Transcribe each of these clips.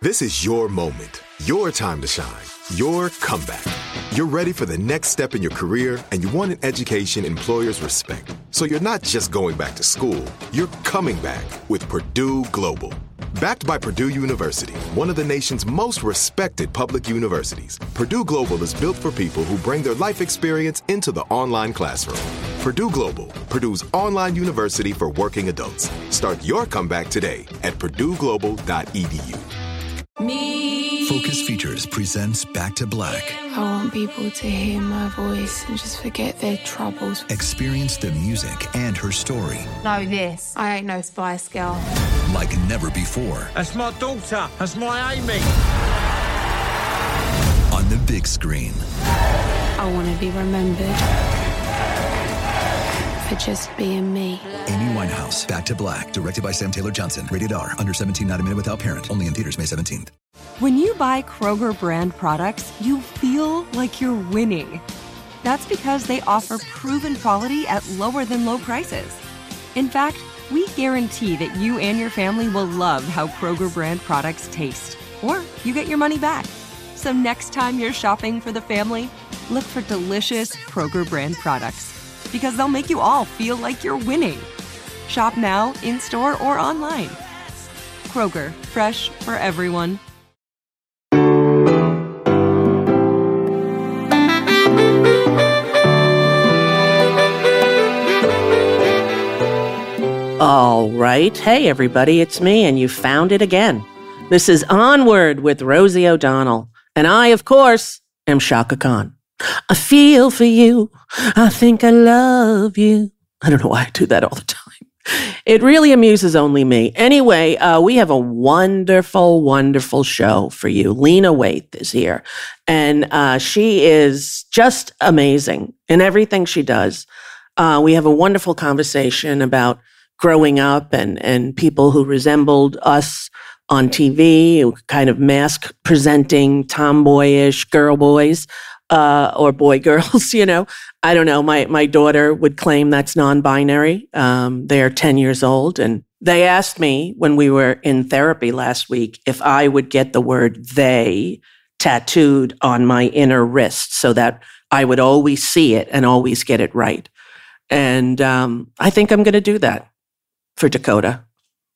This is your moment, your time to shine, your comeback. You're ready for the next step in your career, and you want an education employers respect. So you're not just going back to school, you're coming back with Purdue Global. Backed by Purdue University, one of the nation's most respected public universities, Purdue Global is built for people who bring their life experience into the online classroom. Purdue Global, Purdue's online university for working adults. Start your comeback today at purdueglobal.edu. Focus Features presents Back to Black. I want people to hear my voice and just forget their troubles. Experience the music and her story. Know this, I ain't no Spice Girl. Like never before. That's my daughter. That's my Amy. On the big screen. I want to be remembered for just being me. Amy Winehouse, Back to Black, directed by Sam Taylor Johnson. Rated R, under 17, not a minute without parent. Only in theaters May 17th. When you buy Kroger brand products, you feel like you're winning. That's because they offer proven quality at lower than low prices. In fact, we guarantee that you and your family will love how Kroger brand products taste, or you get your money back. So next time you're shopping for the family, look for delicious Kroger brand products, because they'll make you all feel like you're winning. Shop now, in-store, or online. Kroger, fresh for everyone. All right. Hey, everybody, it's me, and you found it again. This is Onward with Rosie O'Donnell. And I, of course, am Shaka Khan. I feel for you. I think I love you. I don't know why I do that all the time. It really amuses only me. Anyway, we have a wonderful, wonderful show for you. Lena Waithe is here, and she is just amazing in everything she does. We have a wonderful conversation about growing up and people who resembled us on TV, kind of mask presenting tomboyish girl boys, or boy girls, you know. I don't know. My daughter would claim that's non-binary. They're 10 years old. And they asked me when we were in therapy last week if I would get the word they tattooed on my inner wrist so that I would always see it and always get it right. And I think I'm going to do that for Dakota.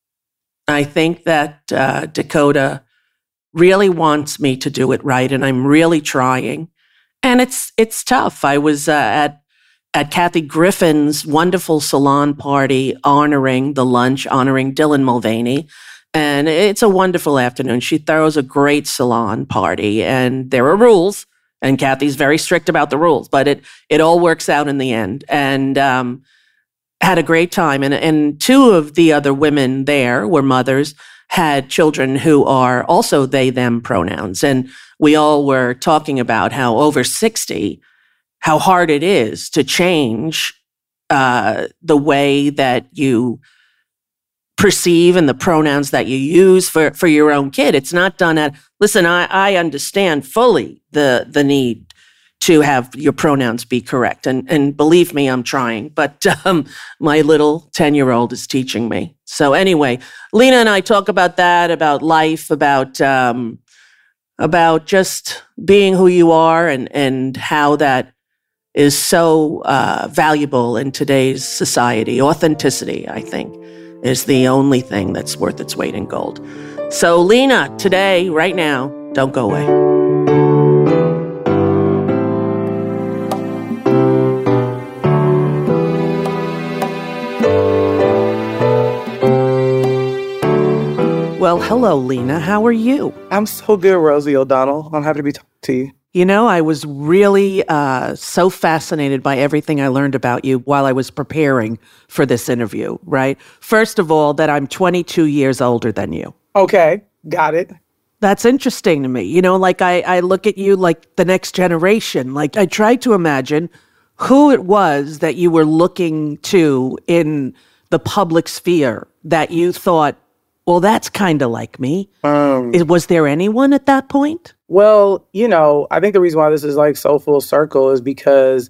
I think that Dakota really wants me to do it right, and I'm really trying. And it's tough. I was at Kathy Griffin's wonderful salon party honoring Dylan Mulvaney. And it's a wonderful afternoon. She throws a great salon party, and there are rules. And Kathy's very strict about the rules, but it all works out in the end. And had a great time. And two of the other women there were mothers, had children who are also they, them pronouns. And we all were talking about how over 60, how hard it is to change the way that you perceive and the pronouns that you use for your own kid. It's not done listen, I understand fully the need to have your pronouns be correct. And believe me, I'm trying. But my little 10-year-old is teaching me. So anyway, Lena and I talk about that, about life, about just being who you are and how that is so valuable in today's society. Authenticity, I think, is the only thing that's worth its weight in gold. So Lena, today, right now, don't go away. Well, hello, Lena. How are you? I'm so good, Rosie O'Donnell. I'm happy to be talking to you. You know, I was really so fascinated by everything I learned about you while I was preparing for this interview, right? First of all, that I'm 22 years older than you. Okay, got it. That's interesting to me. You know, like I look at you like the next generation. Like I try to imagine who it was that you were looking to in the public sphere that you thought, well, that's kind of like me. Was there anyone at that point? Well, you know, I think the reason why this is like so full circle is because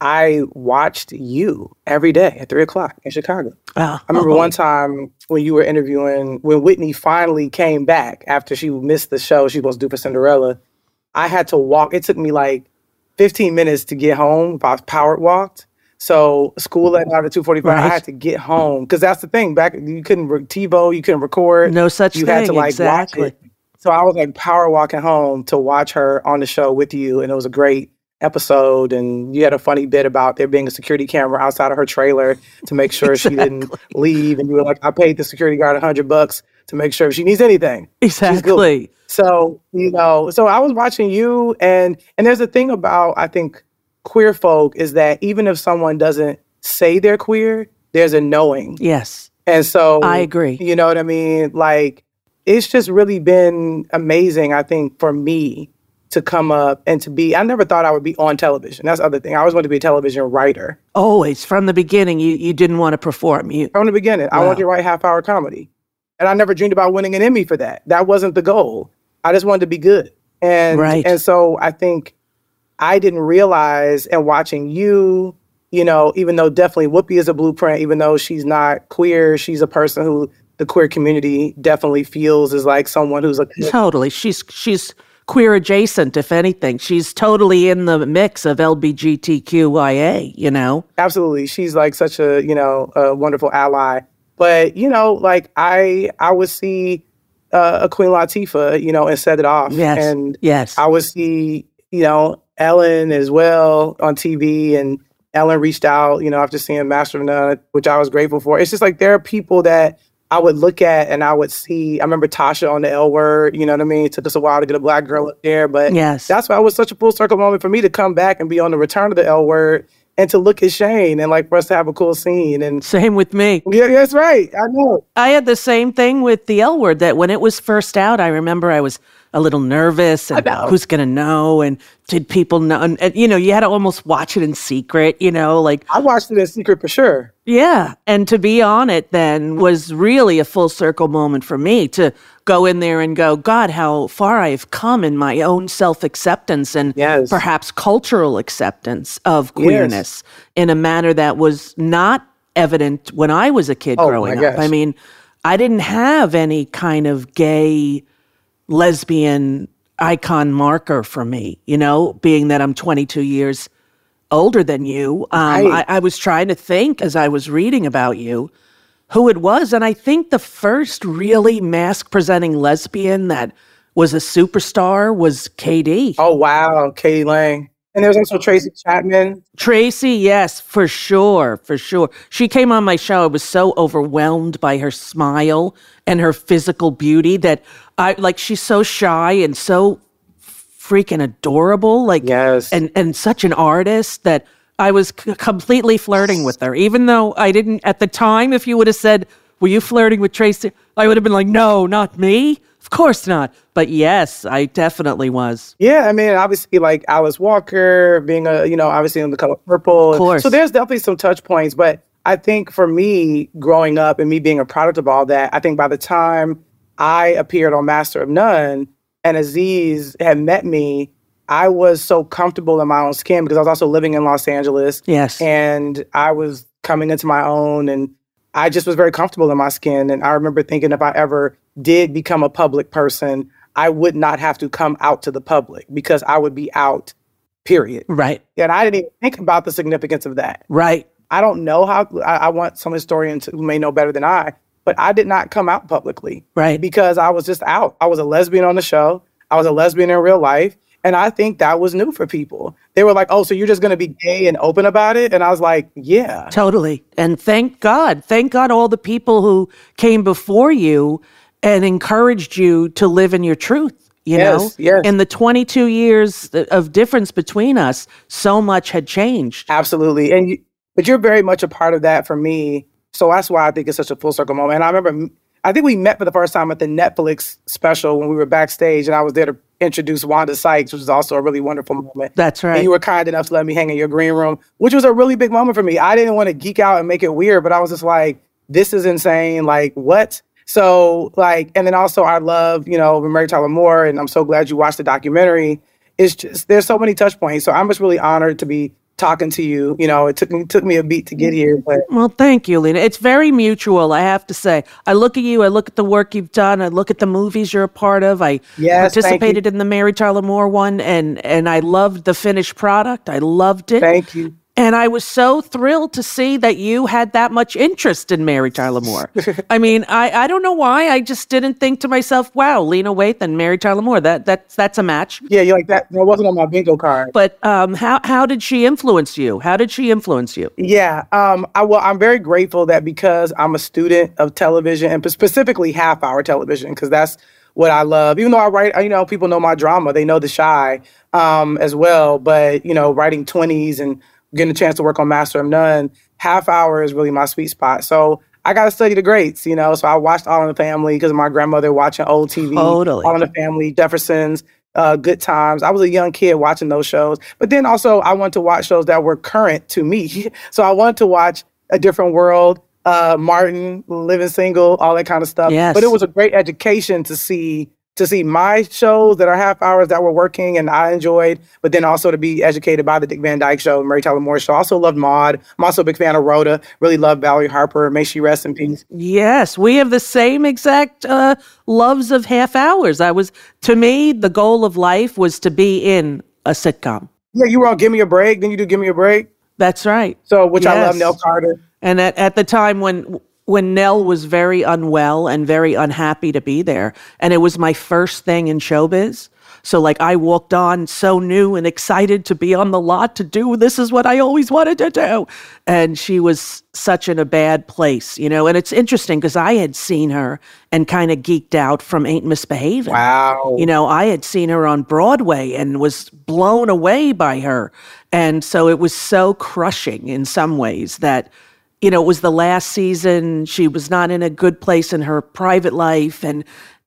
I watched you every day at 3:00 in Chicago. Oh. I remember one time when you were interviewing, when Whitney finally came back after she missed the show she was supposed to do for Cinderella, I had to walk. It took me like 15 minutes to get home if I powered walked. So school let out at 2:45. Right. I had to get home because that's the thing. Back you couldn't TiVo, you couldn't record. No such you thing. had to like Exactly. watch it. So I was like power walking home to watch her on the show with you, and it was a great episode. And you had a funny bit about there being a security camera outside of her trailer to make sure she didn't leave. And you were like, I paid the security guard $100 to make sure if she needs anything. She's good. Exactly. So, so I was watching you, and there's a thing about, I think, queer folk is that even if someone doesn't say they're queer, there's a knowing. Yes. And so I agree. You know what I mean? Like, it's just really been amazing, I think, for me to come up and to be, I never thought I would be on television. That's the other thing. I always wanted to be a television writer. Always. From the beginning, you didn't want to perform. From the beginning. I wanted to write half-hour comedy. And I never dreamed about winning an Emmy for that. That wasn't the goal. I just wanted to be good. And so I think I didn't realize, and watching you, even though definitely Whoopi is a blueprint, even though she's not queer, she's a person who the queer community definitely feels is like someone who's Totally. She's queer adjacent, if anything. She's totally in the mix of LGBTQIA, Absolutely. She's like such a, a wonderful ally. But, like I would see a Queen Latifah, and set it off. Yes. And yes. I would see, Ellen as well on TV, and Ellen reached out, after seeing Master of None, which I was grateful for. It's just like there are people that I would look at and I would see. I remember Tasha on the L Word, you know what I mean? It took us a while to get a Black girl up there, but that's why it was such a full circle moment for me to come back and be on the return of the L Word and to look at Shane and like for us to have a cool scene. And same with me. Yeah, that's right. I know. I had the same thing with the L Word, that when it was first out, I remember I was a little nervous and who's going to know, and did people know? And, you had to almost watch it in secret, like. I watched it in secret for sure. Yeah. And to be on it then was really a full circle moment for me to go in there and go, God, how far I've come in my own self-acceptance and perhaps cultural acceptance of queerness in a manner that was not evident when I was a kid growing up. I mean, I didn't have any kind of gay lesbian icon marker for me, being that I'm 22 years older than you. I was trying to think as I was reading about you who it was. And I think the first really mask-presenting lesbian that was a superstar was KD. Oh, wow. Katie Lang. And there's also Tracy Chapman. Tracy, yes, for sure, for sure. She came on my show. I was so overwhelmed by her smile and her physical beauty that she's so shy and so freaking adorable, and such an artist that I was completely flirting with her, even though I didn't at the time. If you would have said, were you flirting with Tracy? I would have been like, no, not me. Of course not. But yes, I definitely was. Yeah, I mean, obviously, like Alice Walker being obviously in The Color Purple. Of course. So there's definitely some touch points. But I think for me, growing up and me being a product of all that, I think by the time I appeared on Master of None and Aziz had met me, I was so comfortable in my own skin because I was also living in Los Angeles. Yes. And I was coming into my own, and I just was very comfortable in my skin. And I remember thinking if I ever did become a public person, I would not have to come out to the public because I would be out, period. Right. And I didn't even think about the significance of that. Right. I don't know how, I want some historians who may know better than I, but I did not come out publicly. Right. Because I was just out. I was a lesbian on the show. I was a lesbian in real life. And I think that was new for people. They were like, oh, so you're just going to be gay and open about it? And I was like, yeah. Totally. And thank God all the people who came before you and encouraged you to live in your truth, you know? Yes. In the 22 years of difference between us, so much had changed. Absolutely. But you're very much a part of that for me. So that's why I think it's such a full circle moment. And I remember, I think we met for the first time at the Netflix special when we were backstage, and I was there to introduce Wanda Sykes, which was also a really wonderful moment. That's right. And you were kind enough to let me hang in your green room, which was a really big moment for me. I didn't want to geek out and make it weird, but I was just like, this is insane. Like, what? So, and then also I love, Mary Tyler Moore, and I'm so glad you watched the documentary. It's just, there's so many touch points. So I'm just really honored to be talking to you. You know, it took me a beat to get here, but Well, thank you, Lena. It's very mutual, I have to say. I look at you, I look at the work you've done, I look at the movies you're a part of. I yes, participated in the Mary Tyler Moore one, and I loved the finished product. I loved it. Thank you. And I was so thrilled to see that you had that much interest in Mary Tyler Moore. I mean, I don't know why. I just didn't think to myself, wow, Lena Waithe and Mary Tyler Moore, that's a match. Yeah, you like that? That wasn't on my bingo card. But how did she influence you? How did she influence you? Yeah, I'm very grateful that because I'm a student of television and specifically half-hour television, because that's what I love. Even though I write, you know, people know my drama, they know The Chi as well. But you know, writing 20s and getting a chance to work on Master of None, half hour is really my sweet spot. So I got to study the greats, you know. So I watched All in the Family because of my grandmother watching old TV. Totally. All in the Family, Jeffersons, Good Times. I was a young kid watching those shows. But then also I wanted to watch shows that were current to me. So I wanted to watch A Different World, Martin, Living Single, all that kind of stuff. Yes. But it was a great education to see my shows that are half hours that were working and I enjoyed, but then also to be educated by the Dick Van Dyke Show, Mary Tyler Moore Show. I also loved Maude. I'm also a big fan of Rhoda. Really love Valerie Harper. May she rest in peace. Yes, we have the same exact loves of half hours. To me, the goal of life was to be in a sitcom. Yeah, you were on Give Me a Break. Didn't you do Give Me a Break? That's right. So, which I love, Yes. Nell Carter. And at the time when Nell was very unwell and very unhappy to be there, and it was my first thing in showbiz. So like I walked on so new and excited to be on the lot to do, this is what I always wanted to do. And she was such in a bad place, you know, and it's interesting because I had seen her and kind of geeked out from Ain't Misbehaving. Wow. You know, I had seen her on Broadway and was blown away by her. And so it was so crushing in some ways that, you know, it was the last season. She was not in a good place in her private life. And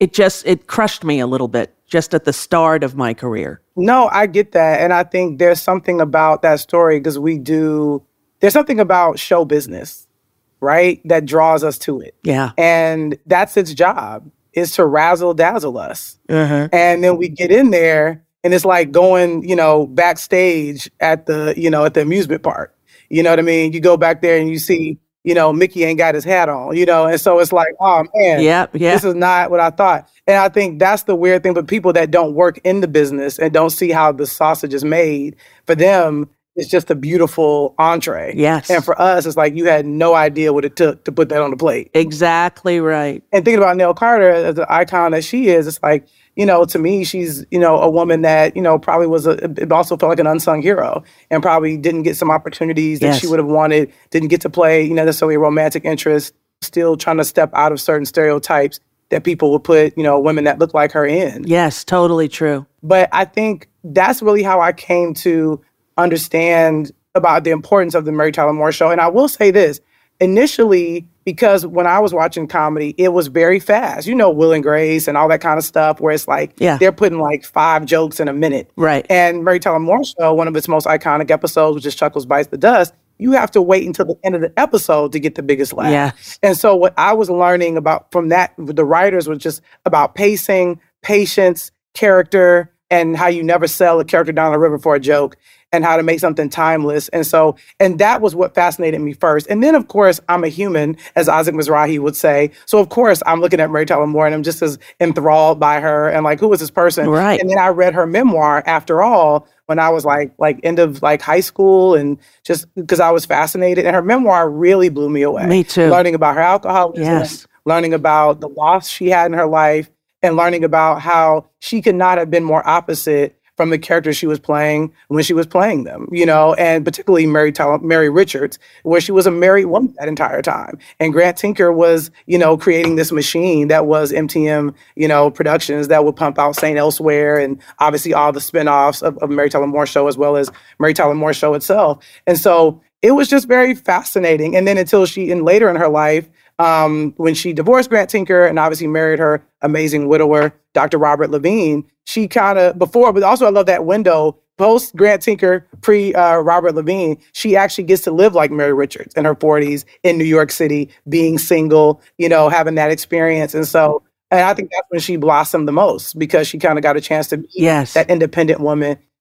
it crushed me a little bit just at the start of my career. No, I get that. And I think there's something about that story because there's something about show business, right? That draws us to it. Yeah. And that's its job, is to razzle dazzle us. Uh-huh. And then we get in there and it's like going, you know, backstage at the amusement park. You know what I mean? You go back there and you see, you know, Mickey ain't got his hat on, you know? And so it's like, oh man, this is not what I thought. And I think that's the weird thing, but people that don't work in the business and don't see how the sausage is made, for them, it's just a beautiful entree. Yes. And for us, it's like you had no idea what it took to put that on the plate. Exactly right. And thinking about Nell Carter as the icon that she is, it's like, you know, to me, she's, you know, a woman that, you know, probably it also felt like an unsung hero and probably didn't get some opportunities that she would have wanted, didn't get to play, you know, necessarily a romantic interest, still trying to step out of certain stereotypes that people would put, you know, women that look like her in. Yes, totally true. But I think that's really how I came to understand about the importance of the Mary Tyler Moore Show. And I will say this, initially, because when I was watching comedy, it was very fast. You know, Will and Grace and all that kind of stuff where it's like they're putting like 5 jokes in a minute. Right. And Mary Tyler Moore Show, one of its most iconic episodes, which is Chuckles Bites the Dust, you have to wait until the end of the episode to get the biggest laugh. Yes. And so what I was learning about from that, the writers, was just about pacing, patience, character, and how you never sell a character down the river for a joke, and how to make something timeless. And that was what fascinated me first. And then, of course, I'm a human, as Isaac Mizrahi would say. So, of course, I'm looking at Mary Tyler Moore and I'm just as enthralled by her and like, who is this person? Right. And then I read her memoir, After All, when I was like end of like high school, and just because I was fascinated. And her memoir really blew me away. Me too. Learning about her alcoholism, learning about the loss she had in her life, and learning about how she could not have been more opposite from the characters she was playing when she was playing them, you know, and particularly Mary Richards, where she was a married woman that entire time. And Grant Tinker was, you know, creating this machine that was MTM, you know, Productions that would pump out St. Elsewhere and obviously all the spinoffs of Mary Tyler Moore Show, as well as Mary Tyler Moore Show itself. And so it was just very fascinating. And then until later in her life, when she divorced Grant Tinker and obviously married her amazing widower, Dr. Robert Levine, she kind of but also I love that window, post Grant Tinker, pre Robert Levine, she actually gets to live like Mary Richards in her 40s in New York City, being single, you know, having that experience. And I think that's when she blossomed the most, because she kind of got a chance to be that independent woman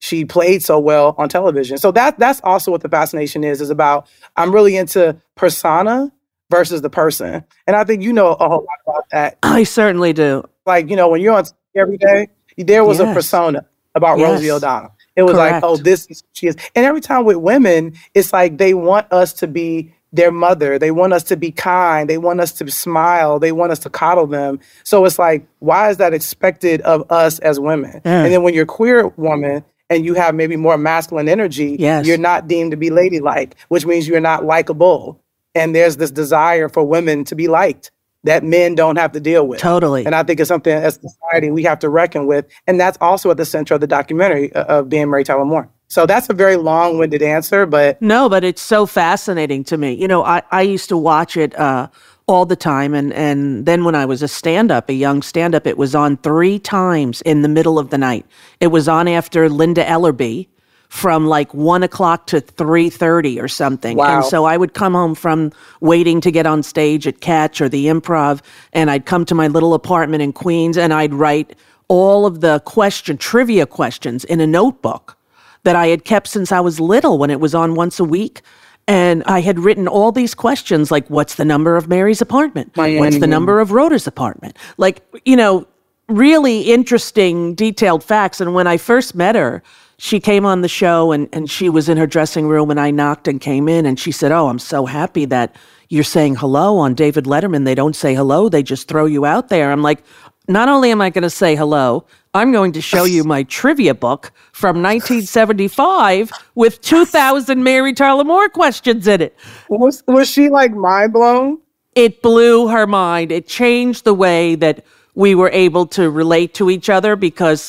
she played so well on television. So that's also what the fascination is about. I'm really into persona versus the person. And I think you know a whole lot about that. I certainly do. Like, you know, when you're on every day, there was a persona about Rosie O'Donnell. It was like, oh, this is who she is. And every time with women, it's like they want us to be their mother. They want us to be kind. They want us to smile. They want us to coddle them. So it's like, why is that expected of us as women? And then when you're a queer woman and you have maybe more masculine energy, you're not deemed to be ladylike, which means you're not likable. And there's this desire for women to be liked that men don't have to deal with. Totally. And I think it's something as a society we have to reckon with. And that's also at the center of the documentary of Being Mary Tyler Moore. So that's a very long-winded answer, but... No, but it's so fascinating to me. You know, I used to watch it all the time. And then when I was a young stand-up, it was on 3 times in the middle of the night. It was on after Linda Ellerbee from like 1 o'clock to 3:30 or something. Wow. And so I would come home from waiting to get on stage at Catch or the Improv, and I'd come to my little apartment in Queens, and I'd write all of the trivia questions in a notebook that I had kept since I was little when it was on once a week. And I had written all these questions like, what's the number of Mary's apartment? What's the number of Rhoda's apartment? Like, you know, really interesting, detailed facts. And when I first met her, she came on the show and she was in her dressing room and I knocked and came in and she said, oh, I'm so happy that you're saying hello on David Letterman. They don't say hello. They just throw you out there. I'm like, not only am I going to say hello, I'm going to show you my trivia book from 1975 with 2,000 Mary Tyler Moore questions in it. Was she like mind blown? It blew her mind. It changed the way that we were able to relate to each other because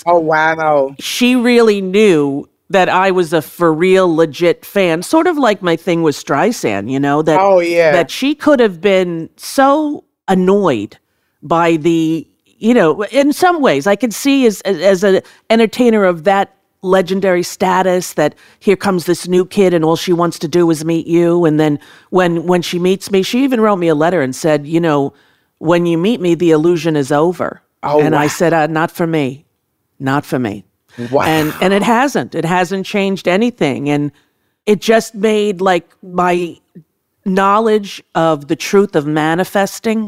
she really knew that I was a for real legit fan, sort of like my thing with Streisand, you know, that she could have been so annoyed by the, you know, in some ways I could see as an entertainer of that legendary status that here comes this new kid and all she wants to do is meet you. And then when she meets me, she even wrote me a letter and said, you know, when you meet me, the illusion is over. I said, not for me, not for me. Wow. And it hasn't changed anything. And it just made like my knowledge of the truth of manifesting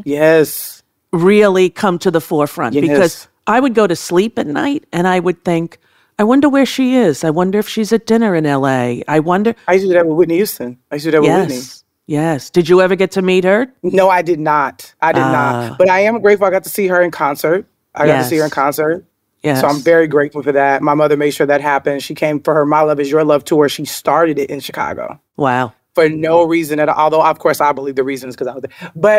really come to the forefront because I would go to sleep at night and I would think, I wonder where she is. I wonder if she's at dinner in LA. I used to do that with Whitney Houston. With Whitney. Yes. Did you ever get to meet her? No, I did not. But I am grateful I got to see her in concert. Yes. So I'm very grateful for that. My mother made sure that happened. She came for her My Love Is Your Love tour. She started it in Chicago. Wow. For no reason at all. Although, of course, I believe the reason is because I was there. But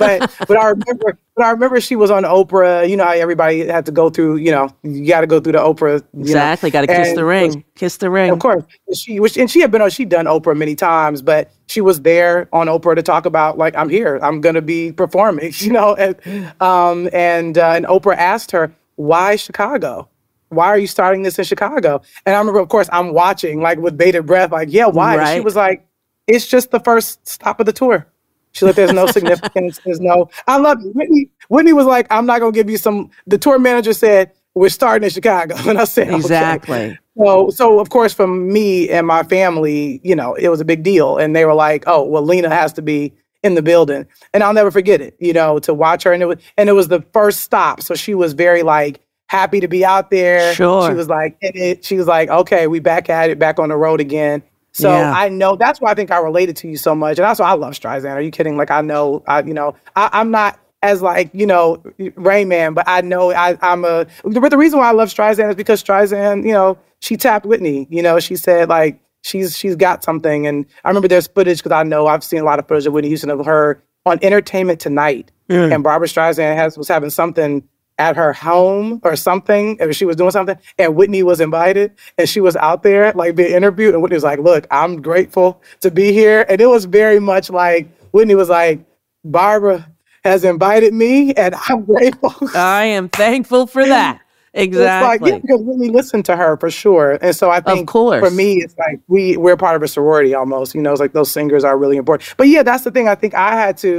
I remember she was on Oprah. You know how everybody had to go through, you know, you got to go through the Oprah. Exactly. Got to kiss the ring. Kiss the ring. Of course. She'd done Oprah many times, but she was there on Oprah to talk about, like, I'm here. I'm going to be performing, you know. And Oprah asked her, why Chicago? Why are you starting this in Chicago? And I remember, of course, I'm watching, like, with bated breath, like, yeah, why? Right. And she was like, it's just the first stop of the tour. She's like, there's no significance. I love it. Whitney was like, I'm not going to give you the tour manager said, we're starting in Chicago. And I said, exactly. Okay. So of course, for me and my family, you know, it was a big deal. And they were like, oh, well, Lena has to be in the building. And I'll never forget it, you know, to watch her. And it was the first stop. So she was very like happy to be out there. Sure. She was like, okay, we back at it, back on the road again. So I know that's why I think I related to you so much. And that's why I love Streisand. Are you kidding? Like, I'm not as like, you know, Rain Man, but I know but the reason why I love Streisand is because Streisand, you know, she tapped Whitney, you know, she said like, she's got something. And I remember there's footage because I know I've seen a lot of footage of Whitney Houston of her on Entertainment Tonight. And Barbara Streisand was having something at her home or something, or she was doing something, and Whitney was invited, and she was out there, like, being interviewed, and Whitney was like, look, I'm grateful to be here. And it was very much like, Whitney was like, Barbara has invited me, and I'm grateful. I am thankful for that. Exactly. It's like, you can really listen to her for sure. And so I think, for me, it's like, we're part of a sorority almost, you know, it's like those singers are really important. But yeah, that's the thing. I think I had to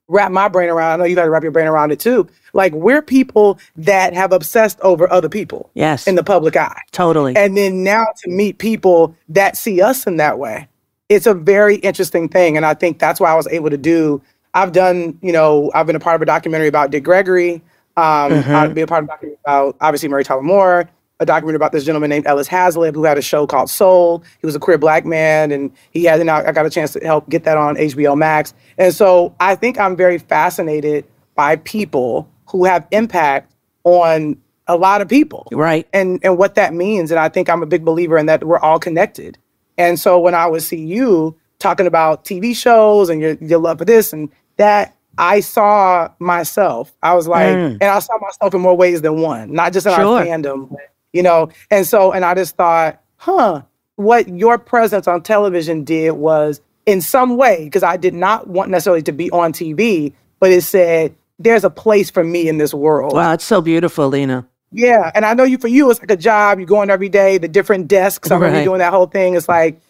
wrap my brain around. I know you got to wrap your brain around it too. Like, we're people that have obsessed over other people. Yes. In the public eye. Totally. And then now to meet people that see us in that way, it's a very interesting thing. And I think that's why I was able to do, I've been a part of a documentary about Dick Gregory. I've been a part of a documentary about, obviously, Mary Tyler Moore, a documentary about this gentleman named Ellis Hazlitt, who had a show called Soul. He was a queer Black man, and I got a chance to help get that on HBO Max. And so I think I'm very fascinated by people who have impact on a lot of people. Right. And what that means. And I think I'm a big believer in that we're all connected. And so when I would see you talking about TV shows and your love for this and that, I saw myself. I was like, and I saw myself in more ways than one, not just in our fandom, and I just thought, what your presence on television did was, in some way, because I did not want necessarily to be on TV, but it said, there's a place for me in this world. Wow, it's so beautiful, Lena. Yeah, and I know for you, it's like a job. You're going every day, the different desks. I remember doing that whole thing. It's like,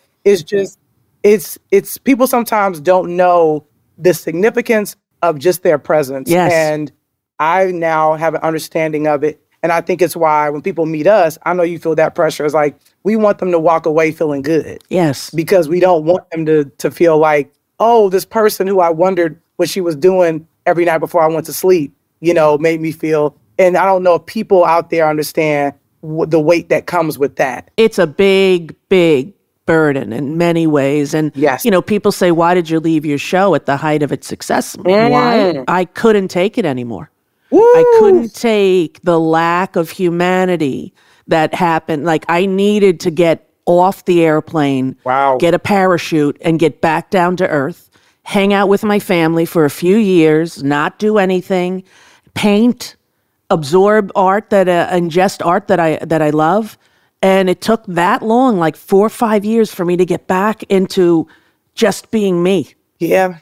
it's people sometimes don't know the significance of just their presence. Yes. And I now have an understanding of it. And I think it's why when people meet us, I know you feel that pressure. It's like, we want them to walk away feeling good. Yes. Because we don't want them to feel like, oh, this person who I wondered what she was doing every night before I went to sleep, made me feel. And I don't know if people out there understand the weight that comes with that. It's a big, big burden in many ways. And, people say, why did you leave your show at the height of its success? Why? I couldn't take it anymore. Woo! I couldn't take the lack of humanity that happened. Like, I needed to get off the airplane, get a parachute, and get back down to earth, hang out with my family for a few years, not do anything, paint, absorb art ingest art that I love. And it took that long, like 4 or 5 years, for me to get back into just being me. Yeah.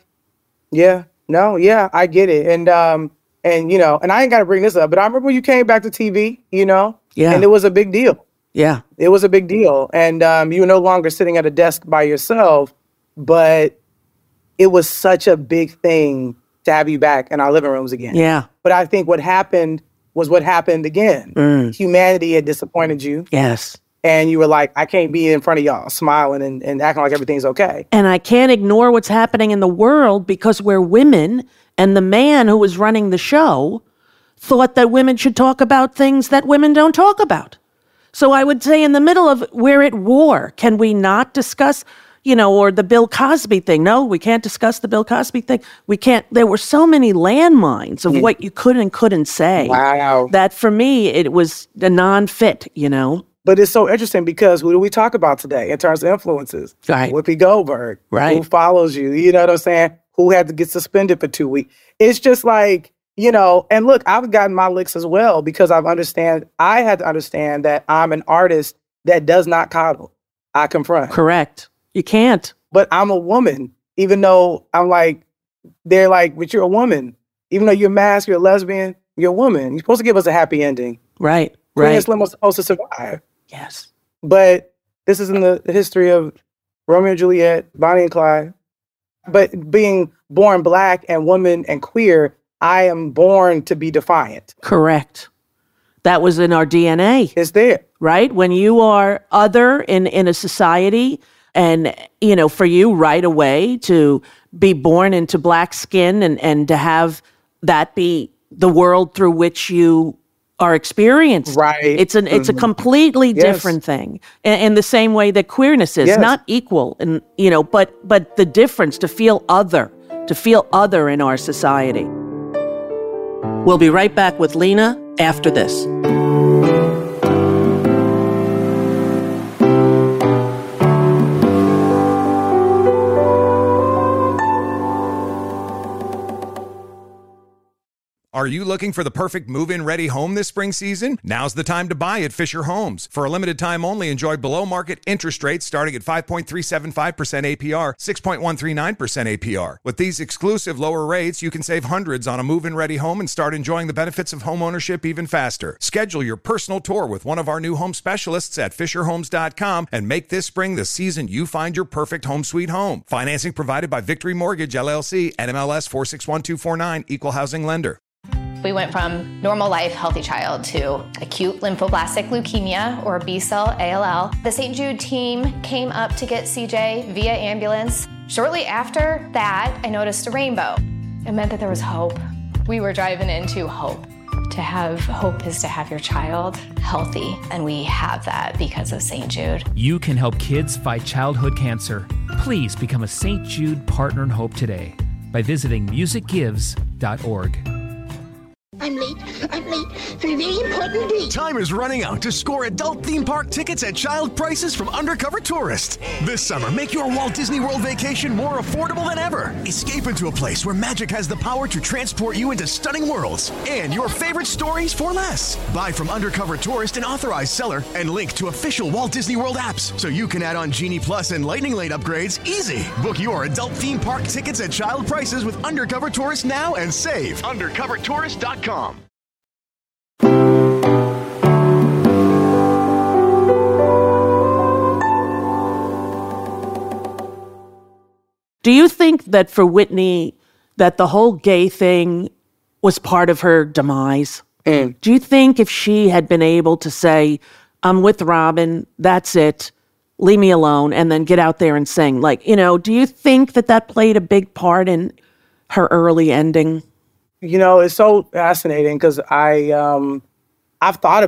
No, yeah, I get it. And I ain't got to bring this up, but I remember when you came back to TV, Yeah. And it was a big deal. Yeah. It was a big deal. And you were no longer sitting at a desk by yourself, but it was such a big thing to have you back in our living rooms again. Yeah. But I think what happened was what happened again. Humanity had disappointed you. Yes. And you were like, I can't be in front of y'all smiling and acting like everything's okay. And I can't ignore what's happening in the world because we're women, and the man who was running the show thought that women should talk about things that women don't talk about. So I would say, in the middle of, we're at war. Can we not discuss, or the Bill Cosby thing? No, we can't discuss the Bill Cosby thing. We can't. There were so many landmines of what you could and couldn't say. Wow. That for me, it was a non-fit, But it's so interesting because who do we talk about today in terms of influences? Right. Whoopi Goldberg. Right. Who follows you? You know what I'm saying? Who had to get suspended for 2 weeks? It's just like, and look, I've gotten my licks as well because I had to understand that I'm an artist that does not coddle. I confront. Correct. You can't. But I'm a woman, even though I'm like, they're like, but you're a woman. Even though you're masked, you're a lesbian, you're a woman. You're supposed to give us a happy ending. Right. Queen and Slim was supposed to survive. Yes. But this is in the history of Romeo and Juliet, Bonnie and Clyde. But being born Black and woman and queer, I am born to be defiant. Correct. That was in our DNA. It's there. Right? When you are other in a society, and, for you right away to be born into Black skin and to have that be the world through which you are experienced. Right. It's a completely different thing. In the same way that queerness is not equal, and but the difference, to feel other in our society. We'll be right back with Lena after this. Are Are you looking for the perfect move-in ready home this spring season? Now's the time to buy at Fisher Homes. For a limited time only, enjoy below-market interest rates starting at 5.375% APR, 6.139% APR. With these exclusive lower rates, you can save hundreds on a move-in ready home and start enjoying the benefits of homeownership even faster. Schedule your personal tour with one of our new home specialists at FisherHomes.com and make this spring the season you find your perfect home sweet home. Financing provided by Victory Mortgage, LLC, NMLS 461249, Equal Housing Lender. We went from normal life, healthy child to acute lymphoblastic leukemia or B-cell ALL. The St. Jude team came up to get CJ via ambulance. Shortly after that, I noticed a rainbow. It meant that there was hope. We were driving into hope. To have hope is to have your child healthy, and we have that because of St. Jude. You can help kids fight childhood cancer. Please become a St. Jude Partner in Hope today by visiting musicgives.org. I'm late for a very important date. Time is running out to score adult theme park tickets at child prices from Undercover Tourist. This summer, make your Walt Disney World vacation more affordable than ever. Escape into a place where magic has the power to transport you into stunning worlds and your favorite stories for less. Buy from Undercover Tourist, an authorized seller, and link to official Walt Disney World apps so you can add on Genie Plus and Lightning Lane upgrades easy. Book your adult theme park tickets at child prices with Undercover Tourist now and save. UndercoverTourist.com. Do you think that for Whitney, that the whole gay thing was part of her demise? Do you think if she had been able to say, I'm with Robin, that's it, leave me alone, and then get out there and sing, do you think that played a big part in her early ending? It's so fascinating because I've thought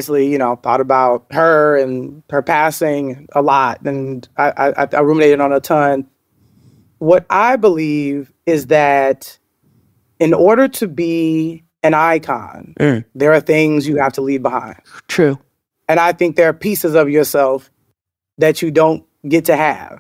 about her and her passing a lot, and I ruminated on a ton. What I believe is that in order to be an icon, there are things you have to leave behind. True. And I think there are pieces of yourself that you don't get to have.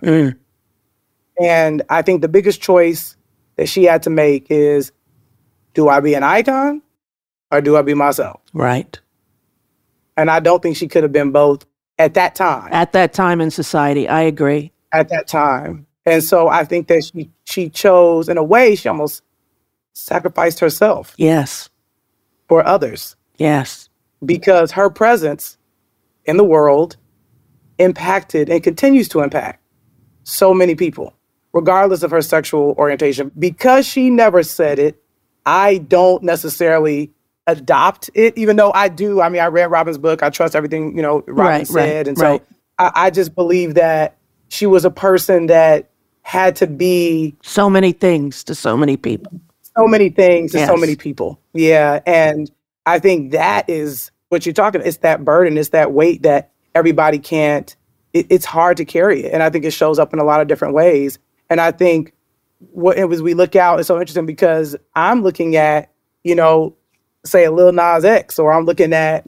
And I think the biggest choice that she had to make is, do I be an icon or do I be myself? Right. And I don't think she could have been both at that time. At that time in society, I agree. At that time. And so I think that she chose, in a way, she almost sacrificed herself. Yes. For others. Yes. Because her presence in the world impacted and continues to impact so many people, regardless of her sexual orientation. Because she never said it, I don't necessarily adopt it, even though I do. I mean, I read Robin's book. I trust everything, Robin said. And so I just believe that she was a person that had to be so many things to so many people. So many things to so many people. Yeah. And I think that is what you're talking about. It's that burden. It's that weight that everybody can't, it's hard to carry it. And I think it shows up in a lot of different ways. And I think as we look out, it's so interesting because I'm looking at, say a Lil Nas X, or I'm looking at,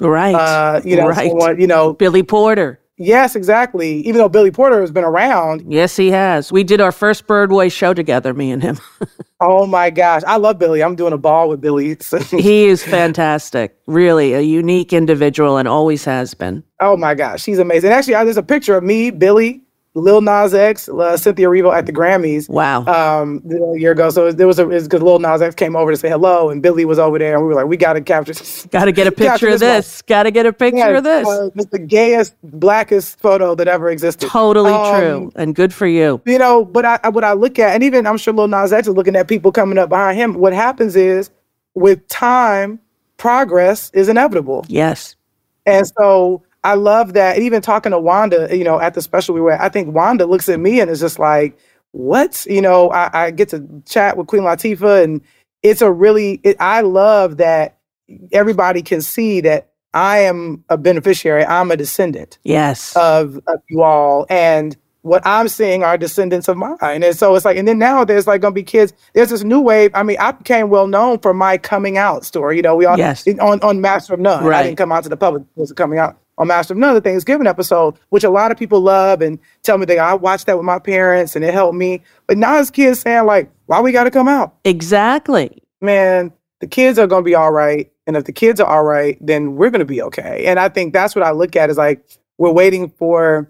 someone, Billy Porter. Yes, exactly. Even though Billy Porter has been around. Yes, he has. We did our first Birdway show together, me and him. Oh my gosh. I love Billy. I'm doing a ball with Billy. He is fantastic. Really a unique individual and always has been. Oh my gosh. He's amazing. Actually, there's a picture of me, Billy, Lil Nas X, Cynthia Erivo at the Grammys. Wow. A year ago. So it was because Lil Nas X came over to say hello, and Billy was over there, and we were like, we got to capture this. Got to get a picture of this. Got to get a picture of this. It's the gayest, blackest photo that ever existed. Totally true, and good for you. But what I look at, and even I'm sure Lil Nas X is looking at people coming up behind him. What happens is, with time, progress is inevitable. Yes. And so I love that. And even talking to Wanda, at the special we were at, I think Wanda looks at me and is just like, what? I get to chat with Queen Latifah, and it's I love that everybody can see that I am a beneficiary. I'm a descendant. Yes. Of you all. And what I'm seeing are descendants of mine. And so it's like, and then now there's like going to be kids. There's this new wave. I mean, I became well known for my coming out story. We all, on Master of None. Right. I didn't come out to the public. It was coming out on Master of None, the Thanksgiving episode, which a lot of people love and tell me I watched that with my parents and it helped me. But now there's kids saying like, why we got to come out? Exactly. Man, the kids are going to be all right. And if the kids are all right, then we're going to be okay. And I think that's what I look at is like, we're waiting for,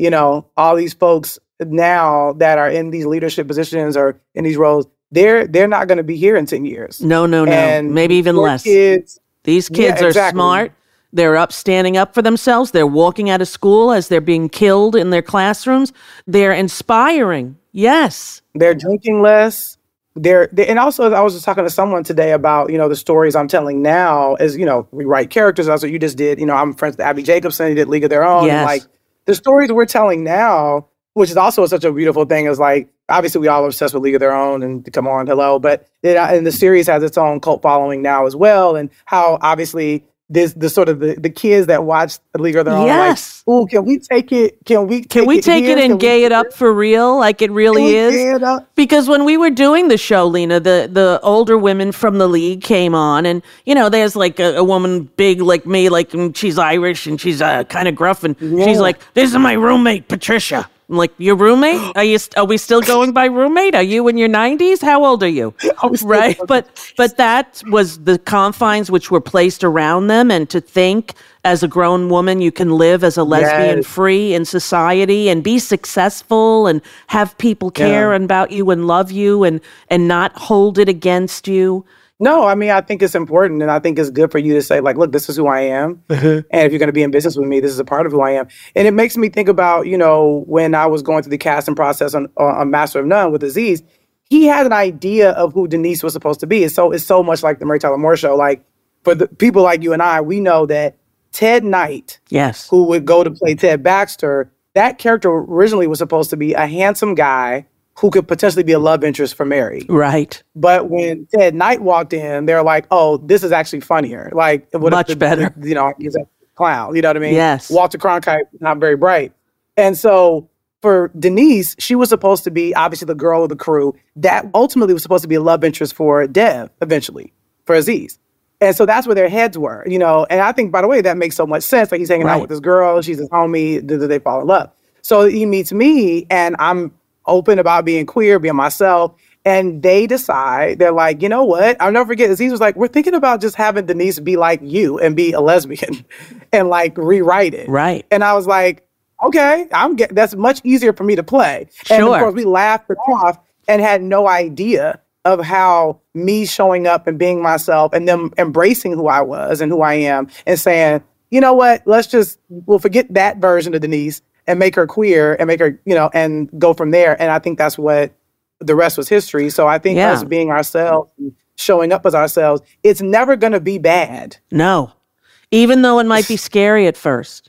all these folks now that are in these leadership positions or in these roles. They're not going to be here in 10 years. No. And maybe even less. These kids are smart. They're standing up for themselves. They're walking out of school as they're being killed in their classrooms. They're inspiring. Yes. They're drinking less. And also, I was just talking to someone today about, the stories I'm telling now as, we write characters. That's what you just did. I'm friends with Abby Jacobson. He did League of Their Own. Yes. And like the stories we're telling now, which is also such a beautiful thing, is like, obviously we all are obsessed with League of Their Own and come on, hello. But and the series has its own cult following now as well. And how obviously the sort of the kids that watch League of Their Own, yes. like, can we take it? Can we take it and gay it up for real, like it really is? Because when we were doing the show, Lena, the older women from the League came on, and there's like a woman big like me, like she's Irish and she's kind of gruff, and she's like, "This is my roommate, Patricia." I'm like, your roommate? Are we still going by roommate? Are you in your 90s? How old are you? Right? But that was the confines which were placed around them. And to think as a grown woman, you can live as a lesbian free in society and be successful and have people care about you and love you and not hold it against you. No, I mean, I think it's important, and I think it's good for you to say, like, look, this is who I am. And if you're going to be in business with me, this is a part of who I am. And it makes me think about, when I was going through the casting process on Master of None with Aziz, he had an idea of who Denise was supposed to be. It's so much like the Mary Tyler Moore Show. Like, for the people like you and I, we know that Ted Knight, who would go to play Ted Baxter, that character originally was supposed to be a handsome guy who could potentially be a love interest for Mary. Right. But when Ted Knight walked in, they're like, oh, this is actually funnier. Like, much better. He's a clown. You know what I mean? Yes. Walter Cronkite, not very bright. And so for Denise, she was supposed to be obviously the girl of the crew that ultimately was supposed to be a love interest for Dev eventually, for Aziz. And so that's where their heads were, and I think, by the way, that makes so much sense. Like, he's hanging out with this girl, she's his homie, they fall in love. So he meets me, and I'm open about being queer, being myself. And they decide, they're like, you know what? I'll never forget, Aziz was like, we're thinking about just having Denise be like you and be a lesbian and like rewrite it. Right. And I was like, okay, that's much easier for me to play. Sure. And of course we laughed it off and had no idea of how me showing up and being myself and them embracing who I was and who I am and saying, you know what, we'll forget that version of Denise and make her queer and make her, and go from there. And I think that's what the rest was history. So I think us being ourselves, showing up as ourselves, it's never going to be bad. No. Even though it might be scary at first,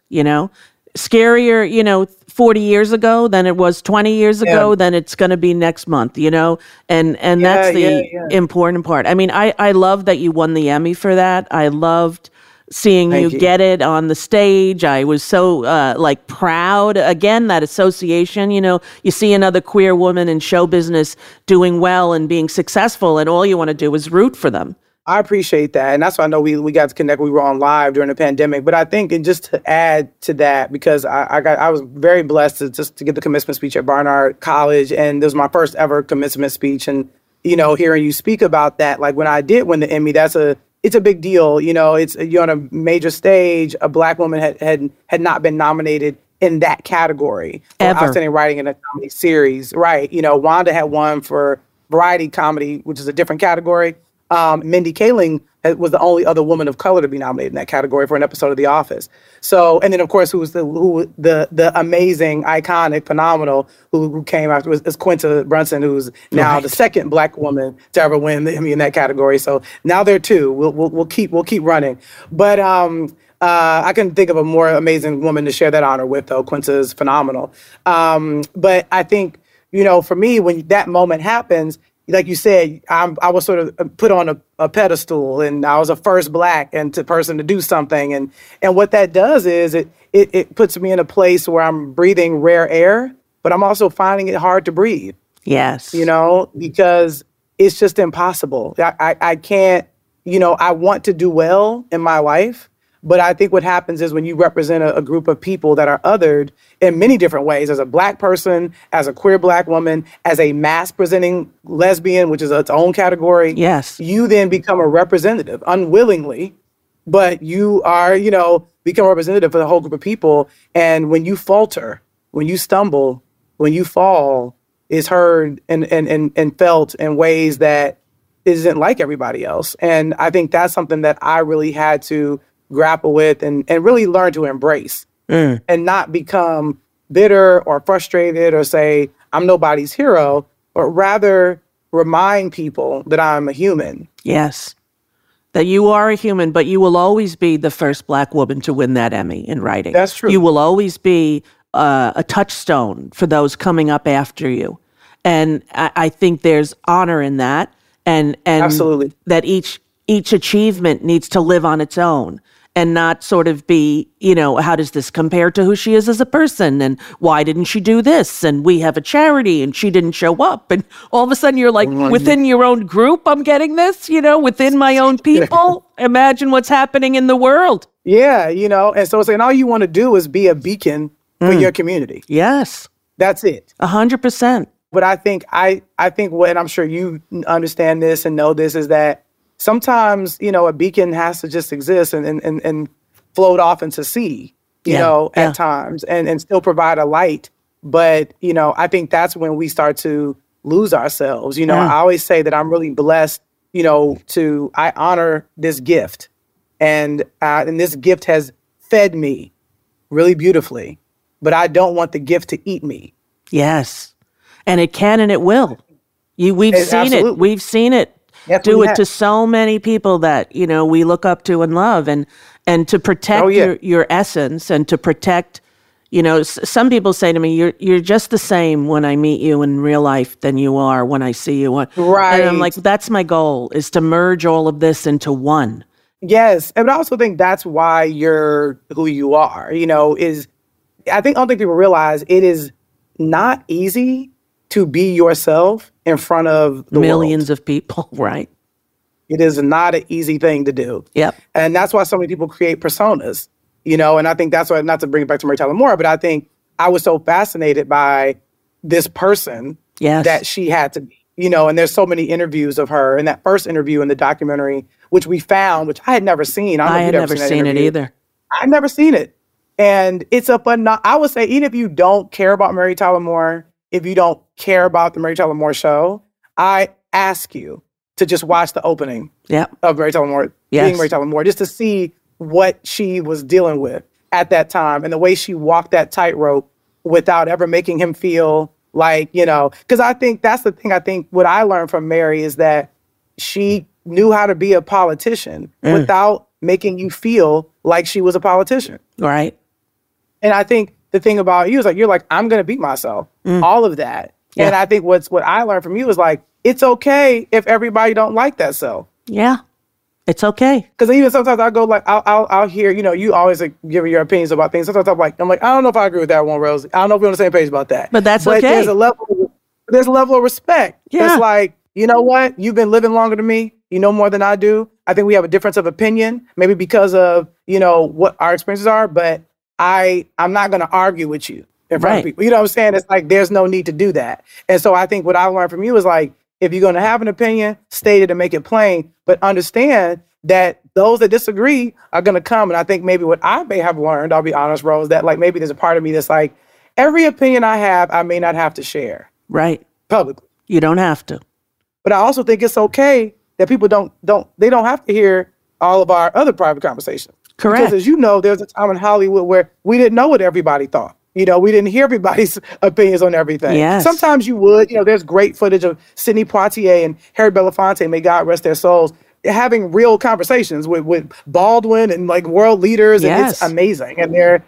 scarier, 40 years ago than it was 20 years ago, than it's going to be next month, and that's the important part. I mean, I love that you won the Emmy for that. I loved seeing you get it on the stage. I was so proud. Again, that association, you see another queer woman in show business doing well and being successful, and all you want to do is root for them. I appreciate that. And that's why I know we got to connect. We were on live during the pandemic. But I think, and just to add to that, because I was very blessed to get the commencement speech at Barnard College. And this was my first ever commencement speech. And, hearing you speak about that, like when I did win the Emmy, it's a big deal. You're on a major stage. A Black woman had not been nominated in that category for outstanding writing in a comedy series. Right. Wanda had won for variety comedy, which is a different category. Mindy Kaling was the only other woman of color to be nominated in that category for an episode of The Office. So, and then of course, who the amazing, iconic, phenomenal, who came after is Quinta Brunson, who's now the second Black woman to ever win the Emmy in that category. So now there are two. We'll keep running. But I couldn't think of a more amazing woman to share that honor with, though. Quinta is phenomenal. But I think, for me, when that moment happens, like you said, I was sort of put on a pedestal, and I was a first Black person to do something. And what that does is it puts me in a place where I'm breathing rare air, but I'm also finding it hard to breathe. Yes. Because it's just impossible. I can't, I want to do well in my life, But I think what happens is when you represent a group of people that are othered in many different ways, as a Black person, as a queer Black woman, as a mass-presenting lesbian, which is its own category, yes, you then become a representative unwillingly, but you are, become a representative for the whole group of people. And when you falter, when you stumble, when you fall, is heard and felt in ways that isn't like everybody else. And I think that's something that I really had to grapple with and really learn to embrace and not become bitter or frustrated or say, I'm nobody's hero, but rather remind people that I'm a human. Yes, that you are a human, but you will always be the first Black woman to win that Emmy in writing. That's true. You will always be a touchstone for those coming up after you. And I think there's honor in that. And absolutely, that each achievement needs to live on its own and not sort of be, how does this compare to who she is as a person? And why didn't she do this? And we have a charity and she didn't show up. And all of a sudden you're like, within your own group, I'm getting this, within my own people. Imagine what's happening in the world. Yeah, and so saying all you want to do is be a beacon for your community. Yes. That's it. 100%. But I think what, and I'm sure you understand this and know this, is that sometimes, a beacon has to just exist and float off into sea, at times and still provide a light. But, I think that's when we start to lose ourselves. I always say that I'm really blessed, I honor this gift. And this gift has fed me really beautifully, but I don't want the gift to eat me. Yes. And it can and it will. We've seen absolutely. it. We've seen it. Yes, do it to so many people that, we look up to and love. And to protect your essence and to protect, some people say to me, you're just the same when I meet you in real life than you are when I see you. Right. And I'm like, that's my goal, is to merge all of this into one. Yes. And I also think that's why you're who you are, I don't think people realize it is not easy to be yourself in front of the millions world. Of people, right? It is not an easy thing to do. Yep. And that's why so many people create personas, and I think that's why, not to bring it back to Mary Tyler Moore, but I think I was so fascinated by this person that she had to be, and there's so many interviews of her. And that first interview in the documentary, which we found, which I had never seen. I had never seen it either. I'd never seen it. And it's I would say, even if you don't care about Mary Tyler Moore, if you don't care about the Mary Tyler Moore show, I ask you to just watch the opening of Mary Tyler Moore, being Mary Tyler Moore, just to see what she was dealing with at that time and the way she walked that tightrope without ever making him feel like, because I think that's the thing. I think what I learned from Mary is that she knew how to be a politician without making you feel like she was a politician. Right. And I think the thing about you is you're like, I'm going to be myself. All of that. Yeah. And I think what I learned from you is it's okay if everybody don't like that self. Yeah. It's okay. Because even sometimes I go I'll hear, you always give your opinions about things. Sometimes I'm like, I don't know if I agree with that one, Rose. I don't know if we're on the same page about that. But that's okay. There's a level of respect. Yeah. It's like, you know what? You've been living longer than me. You know more than I do. I think we have a difference of opinion, maybe because of, what our experiences are, but I'm not going to argue with you in front of people. You know what I'm saying? It's like, there's no need to do that. And so I think what I learned from you is if you're going to have an opinion, state it and make it plain, but understand that those that disagree are going to come. And I think maybe what I may have learned, I'll be honest, Rose, that maybe there's a part of me that's every opinion I have, I may not have to share. Right. Publicly. You don't have to. But I also think it's okay that people don't have to hear all of our other private conversations. Correct. Because as there's a time in Hollywood where we didn't know what everybody thought. We didn't hear everybody's opinions on everything. Yes. Sometimes you would. There's great footage of Sidney Poitier and Harry Belafonte, may God rest their souls, having real conversations with Baldwin and world leaders. And it's amazing. And they're,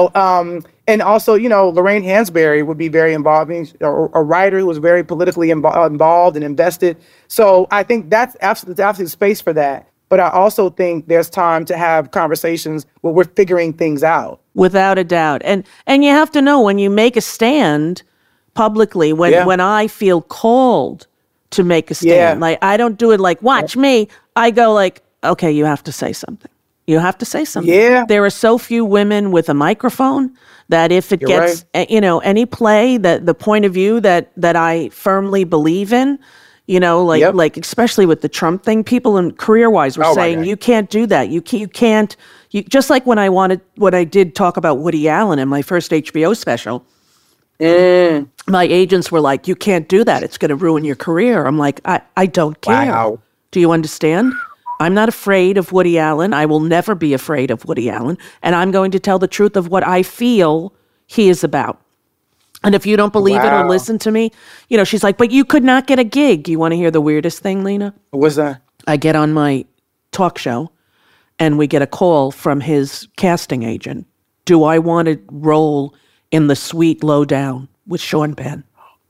and also, Lorraine Hansberry would be very involved, a writer who was very politically involved and invested. So I think that's absolutely space for that. But I also think there's time to have conversations where we're figuring things out. Without a doubt. And you have to know when you make a stand publicly, when I feel called to make a stand, I don't do it watch me. I go okay, you have to say something. You have to say something. Yeah. There are so few women with a microphone that if it gets, any play, that the point of view that I firmly believe in, like especially with the Trump thing, people in career-wise were saying, you can't do that. You can't, just like when I did talk about Woody Allen in my first HBO special, my agents were like, you can't do that. It's going to ruin your career. I'm like, I don't care. Wow. Do you understand? I'm not afraid of Woody Allen. I will never be afraid of Woody Allen. And I'm going to tell the truth of what I feel he is about. And if you don't believe it or listen to me, she's like, but you could not get a gig. You want to hear the weirdest thing, Lena? What's that? I get on my talk show and we get a call from his casting agent. Do I want to roll in The Sweet Lowdown with Sean Penn?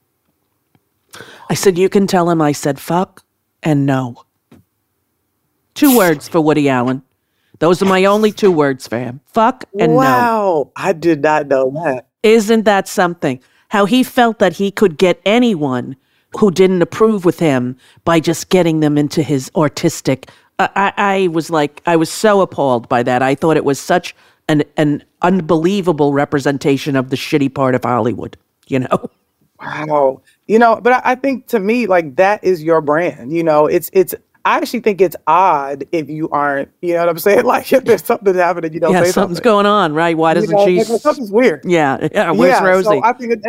I said, you can tell him I said fuck and no. 2 words for Woody Allen. Those are my only 2 words for him. Fuck and no. Wow. I did not know that. Isn't that something? How he felt that he could get anyone who didn't approve with him by just getting them into his artistic. I was so appalled by that. I thought it was such an unbelievable representation of the shitty part of Hollywood, Wow. But I think to me, like, that is your brand. I actually think it's odd if you aren't, you know what I'm saying? Like, if there's something happening, you don't say something. Yeah, something's going on, right? Why doesn't she? Something's weird. Yeah. Where's Rosie? So I think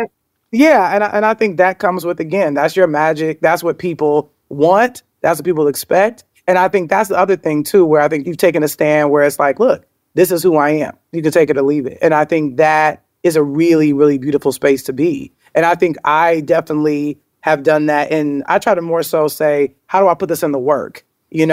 and I think that comes with, again, that's your magic. That's what people want. That's what people expect. And I think that's the other thing, too, where I think you've taken a stand where it's like, look, this is who I am. You can take it or leave it. And I think that is a really, really beautiful space to be. And I think I definitely have done that. And I try to more so say, how do I put this in the work? And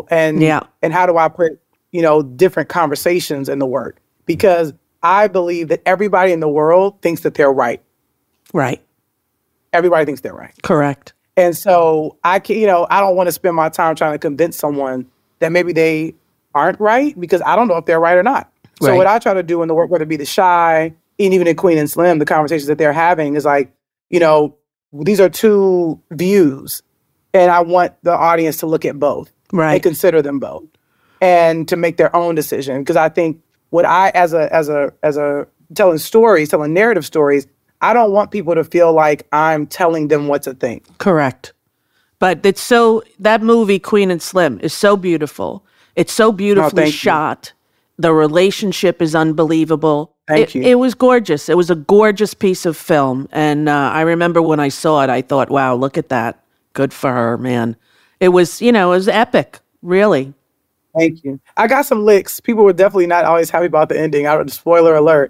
how do I put, different conversations in the work? Because I believe that everybody in the world thinks that they're right. Right. Everybody thinks they're right. Correct. And so I don't want to spend my time trying to convince someone that maybe they aren't right, because I don't know if they're right or not. So what I try to do in the work, whether it be the Shy, and even in Queen and Slim, the conversations that they're having is like, these are 2 views, and I want the audience to look at both and consider them both, and to make their own decision. Because I think what I, as a telling narrative stories, I don't want people to feel like I'm telling them what to think. Correct. But that movie, Queen and Slim, is so beautiful. It's so beautifully shot. The relationship is unbelievable. Thank you. It was gorgeous. It was a gorgeous piece of film. And I remember when I saw it, I thought, wow, look at that. Good for her, man. It was, it was epic, really. Thank you. I got some licks. People were definitely not always happy about the ending. Spoiler alert.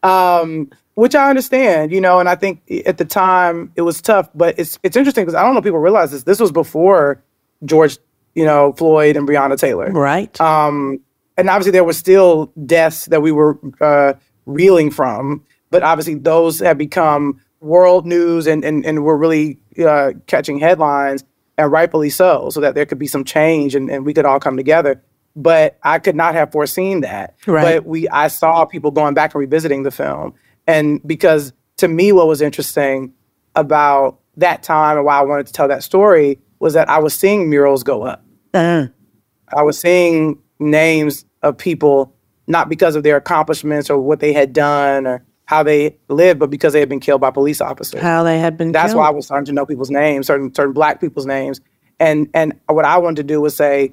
Which I understand, and I think at the time it was tough. But it's interesting because I don't know if people realize this. This was before George, Floyd and Breonna Taylor. Right. And obviously there were still deaths that we were reeling from, but obviously those have become world news and were really catching headlines, and rightfully so that there could be some change and we could all come together. But I could not have foreseen that. Right. But I saw people going back and revisiting the film. And because to me, what was interesting about that time and why I wanted to tell that story was that I was seeing murals go up. I was seeing names of people, not because of their accomplishments or what they had done or how they lived, but because they had been killed by police officers. How they had been That's killed. why I was starting to know people's names, certain Black people's names. And what I wanted to do was say,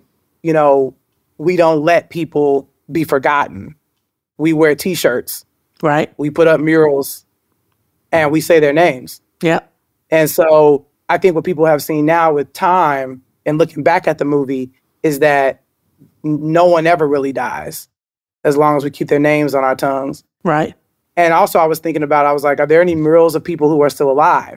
we don't let people be forgotten. We wear T-shirts. Right. We put up murals and we say their names. Yeah. And so I think what people have seen now with time and looking back at the movie is that no one ever really dies as long as we keep their names on our tongues. Right. And also I was thinking about, I was like, are there any murals of people who are still alive?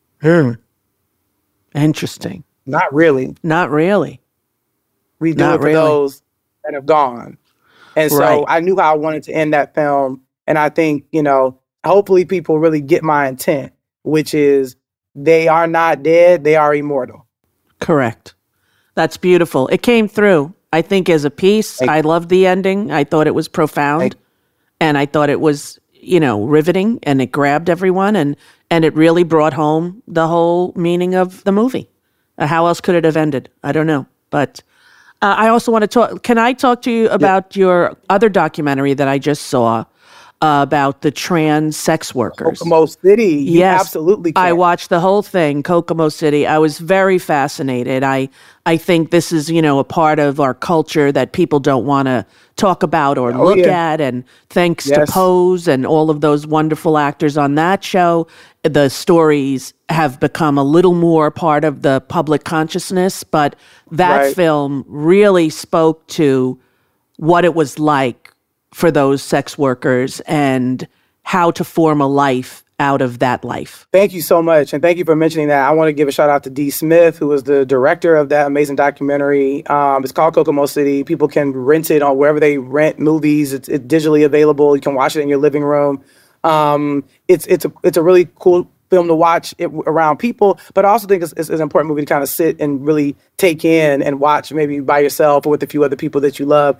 Interesting. Not really. Not really. We do it for those that have gone. And so I knew how I wanted to end that film. And I think, hopefully people really get my intent, which is they are not dead, they are immortal. Correct. That's beautiful. It came through. I think as a piece, I loved the ending. I thought it was profound. And I thought it was, riveting, and it grabbed everyone, and it really brought home the whole meaning of the movie. How else could it have ended? I don't know. But I also want to talk. Can I talk to you about your other documentary that I just saw about the trans sex workers? Kokomo City. You absolutely can. I watched the whole thing, Kokomo City. I was very fascinated. I think this is, a part of our culture that people don't want to talk about or look at. And thanks to Pose and all of those wonderful actors on that show, the stories have become a little more part of the public consciousness. But that film really spoke to what it was like for those sex workers and how to form a life out of that life. Thank you so much. And thank you for mentioning that. I want to give a shout out to Dee Smith, who was the director of that amazing documentary. It's called Kokomo City. People can rent it on wherever they rent movies. It's digitally available. You can watch it in your living room. It's a really cool film to watch around people, but I also think it's an important movie to kind of sit and really take in and watch maybe by yourself or with a few other people that you love.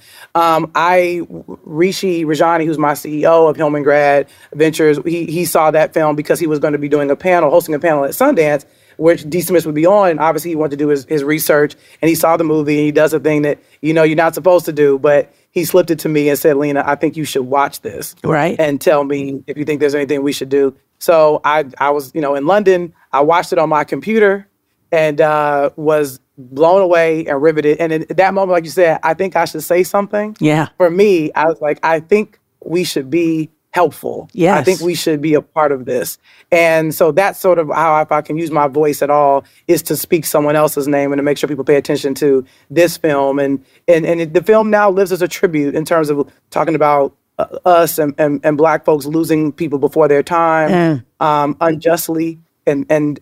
Rishi Rajani, who's my CEO of Hillman Grad Ventures, he saw that film because he was going to be doing hosting a panel at Sundance, which Dee Smith would be on. And obviously, he wanted to do his research, and he saw the movie, and he does a thing that, you're not supposed to do, but he slipped it to me and said, Lena, I think you should watch this. Right. And tell me if you think there's anything we should do. So I was, in London. I watched it on my computer and was blown away and riveted. And in that moment, like you said, I think I should say something. Yeah. For me, I was like, I think we should be helpful. Yes. I think we should be a part of this. And so that's sort of how, if I can use my voice at all, is to speak someone else's name and to make sure people pay attention to this film. And the film now lives as a tribute in terms of talking about us and Black folks losing people before their time, unjustly, and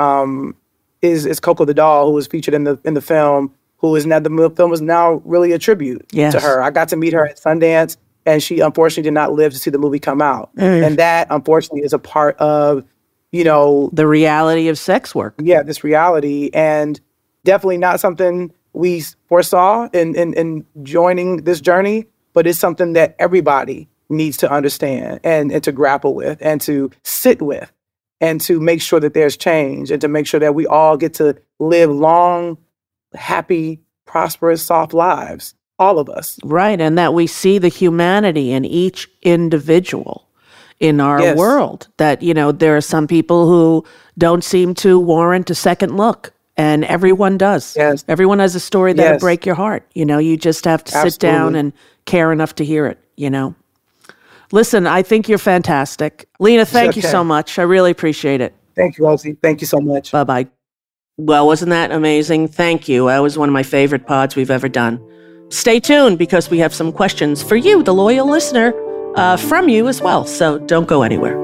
is Coco the doll, who was featured in the film, who is now, the film is now really a tribute to her. I got to meet her at Sundance, and she unfortunately did not live to see the movie come out, and that unfortunately is a part of the reality of sex work. Yeah, this reality, and definitely not something we foresaw in joining this journey. But it's something that everybody needs to understand and to grapple with and to sit with and to make sure that there's change and to make sure that we all get to live long, happy, prosperous, soft lives, all of us. Right, and that we see the humanity in each individual in our world. That, there are some people who don't seem to warrant a second look. And everyone does. Yes. Everyone has a story that'll break your heart. You just have to sit down and care enough to hear it, Listen, I think you're fantastic. Lena, thank you so much. I really appreciate it. Thank you, Rosie. Thank you so much. Bye-bye. Well, wasn't that amazing? Thank you. That was one of my favorite pods we've ever done. Stay tuned because we have some questions for you, the loyal listener, from you as well. So don't go anywhere.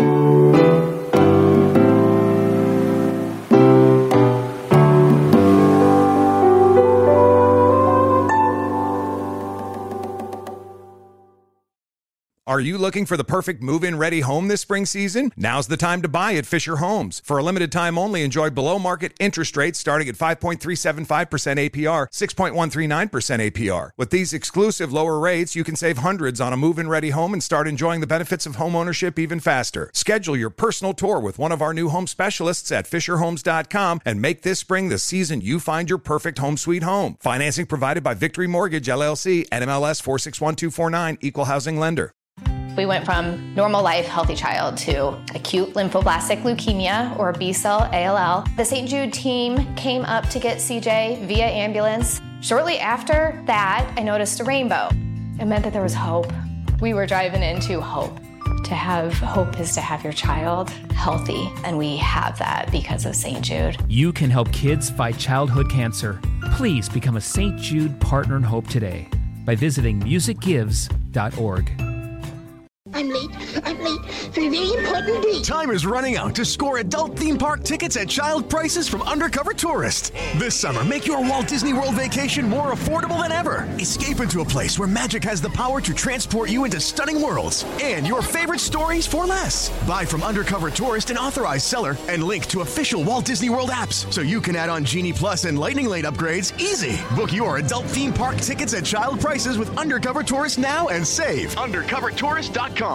Are you looking for the perfect move-in ready home this spring season? Now's the time to buy at Fisher Homes. For a limited time only, enjoy below-market interest rates starting at 5.375% APR, 6.139% APR. With these exclusive lower rates, you can save hundreds on a move-in ready home and start enjoying the benefits of home ownership even faster. Schedule your personal tour with one of our new home specialists at FisherHomes.com and make this spring the season you find your perfect home sweet home. Financing provided by Victory Mortgage, LLC, NMLS 461249, Equal Housing Lender. We went from normal life, healthy child to acute lymphoblastic leukemia, or B-cell ALL. The St. Jude team came up to get CJ via ambulance. Shortly after that, I noticed a rainbow. It meant that there was hope. We were driving into hope. To have hope is to have your child healthy, and we have that because of St. Jude. You can help kids fight childhood cancer. Please become a St. Jude Partner in Hope today by visiting musicgives.org. I'm late. For a very important date. Time is running out to score adult theme park tickets at child prices from Undercover Tourist. This summer, make your Walt Disney World vacation more affordable than ever. Escape into a place where magic has the power to transport you into stunning worlds and your favorite stories for less. Buy from Undercover Tourist, an authorized seller, and link to official Walt Disney World apps so you can add on Genie Plus and Lightning Lane upgrades easy. Book your adult theme park tickets at child prices with Undercover Tourist now and save. UndercoverTourist.com.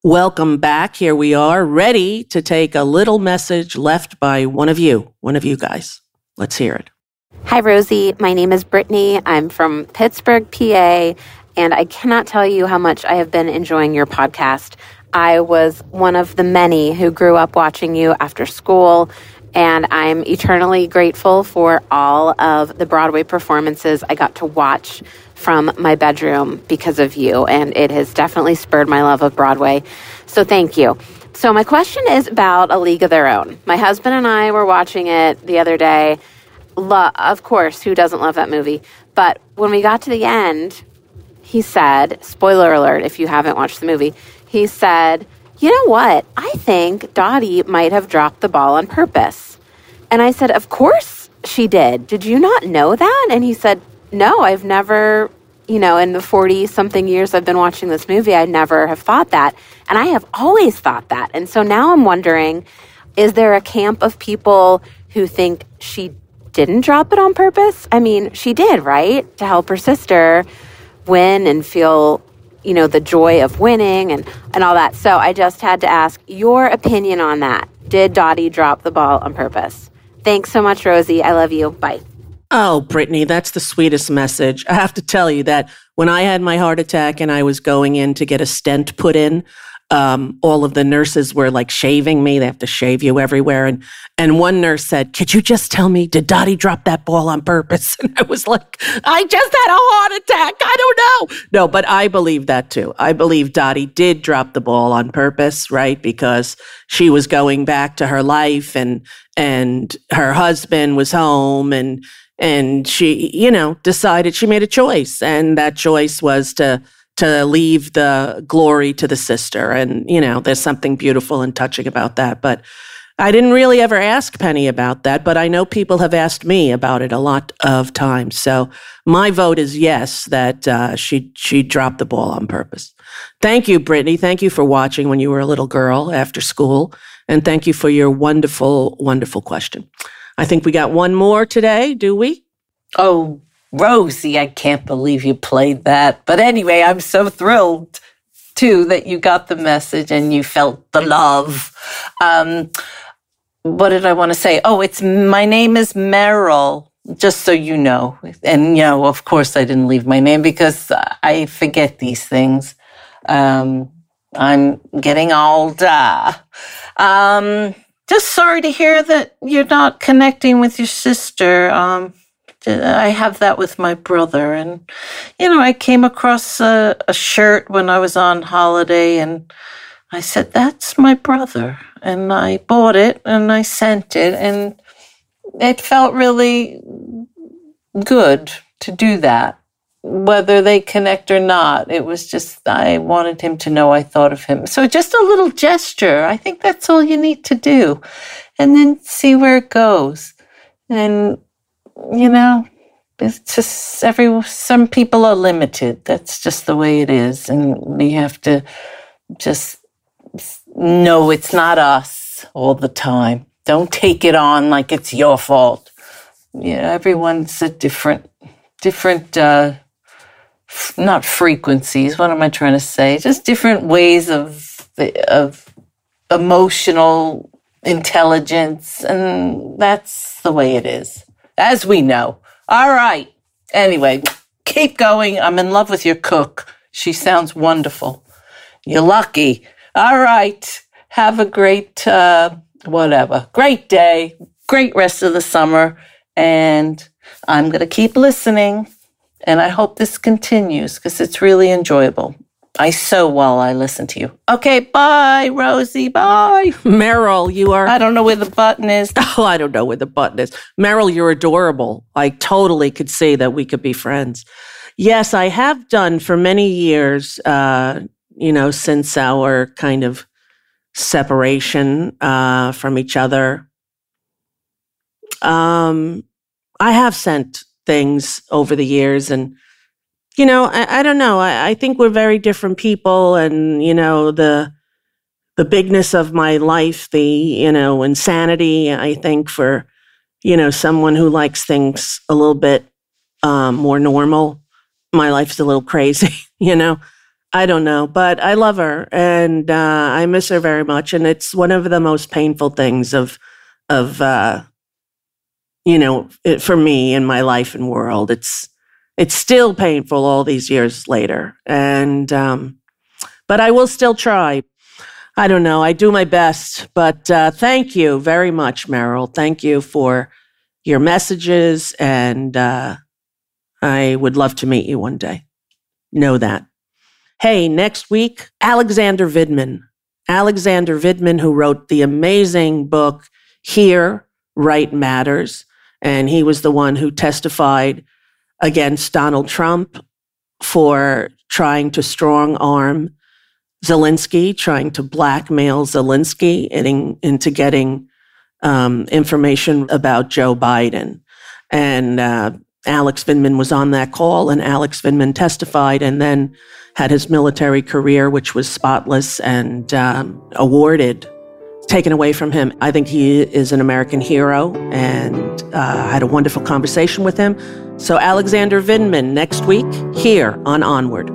Welcome back. Here we are, ready to take a little message left by one of you guys. Let's hear it. Hi, Rosie. My name is Brittany. I'm from Pittsburgh, PA, and I cannot tell you how much I have been enjoying your podcast. I was one of the many who grew up watching you after school, and I'm eternally grateful for all of the Broadway performances I got to watch from my bedroom because of you, and it has definitely spurred my love of Broadway. So thank you. So my question is about A League of Their Own. My husband and I were watching it the other day. Of course, who doesn't love that movie? But when we got to the end, he said, spoiler alert if you haven't watched the movie, he said, you know what? I think Dottie might have dropped the ball on purpose. And I said, of course she did. Did you not know that? And he said, no, I've never, in the 40-something years I've been watching this movie, I never have thought that. And I have always thought that. And so now I'm wondering, is there a camp of people who think she didn't drop it on purpose? I mean, she did, right? To help her sister win and feel, the joy of winning and all that. So I just had to ask your opinion on that. Did Dottie drop the ball on purpose? Thanks so much, Rosie. I love you. Bye. Oh, Brittany, that's the sweetest message. I have to tell you that when I had my heart attack and I was going in to get a stent put in, all of the nurses were like shaving me. They have to shave you everywhere. And one nurse said, could you just tell me, did Dottie drop that ball on purpose? And I was like, I just had a heart attack. I don't know. No, but I believe that too. I believe Dottie did drop the ball on purpose, right? Because she was going back to her life and her husband was home and she, decided she made a choice. And that choice was to leave the glory to the sister. And, there's something beautiful and touching about that. But I didn't really ever ask Penny about that, but I know people have asked me about it a lot of times. So my vote is yes, that she dropped the ball on purpose. Thank you, Brittany. Thank you for watching when you were a little girl after school. And thank you for your wonderful, wonderful question. I think we got one more today, do we? Oh, Rosie, I can't believe you played that. But anyway, I'm so thrilled, too, that you got the message and you felt the love. What did I want to say? Oh, my name is Meryl, just so you know. And, of course, I didn't leave my name because I forget these things. I'm getting older. Just sorry to hear that you're not connecting with your sister. I have that with my brother. And, I came across a shirt when I was on holiday and I said, that's my brother. And I bought it and I sent it. And it felt really good to do that. Whether they connect or not, it was just, I wanted him to know I thought of him. So just a little gesture. I think that's all you need to do. And then see where it goes. And, it's just some people are limited. That's just the way it is. And we have to just know it's not us all the time. Don't take it on like it's your fault. Everyone's a different, not frequencies. What am I trying to say? Just different ways of emotional intelligence. And that's the way it is, as we know. All right. Anyway, keep going. I'm in love with your cook. She sounds wonderful. You're lucky. All right. Have a great, great day. Great rest of the summer. And I'm going to keep listening. And I hope this continues because it's really enjoyable. I sew while I listen to you. Okay, bye, Rosie, bye. Meryl, you are... I don't know where the button is. Oh, I don't know where the button is. Meryl, you're adorable. I totally could see that we could be friends. Yes, I have done for many years, since our kind of separation from each other. I have sent things over the years and I don't know. I think we're very different people and, the bigness of my life, the, insanity, I think for, someone who likes things a little bit more normal, my life's a little crazy, I don't know, but I love her and I miss her very much. And it's one of the most painful things of for me in my life and world. It's still painful all these years later. And, but I will still try. I don't know. I do my best, but thank you very much, Meryl. Thank you for your messages. And I would love to meet you one day. Know that. Hey, next week, Alexander Vidman. Alexander Vidman, who wrote the amazing book, Here, Right Matters. And he was the one who testified against Donald Trump for trying to strong-arm Zelensky, trying to blackmail Zelensky into getting information about Joe Biden. And Alex Vidman was on that call, and Alex Vidman testified and then had his military career, which was spotless and taken away from him. I think he is an American hero, and I had a wonderful conversation with him. So Alexander Vidman next week here on Onward.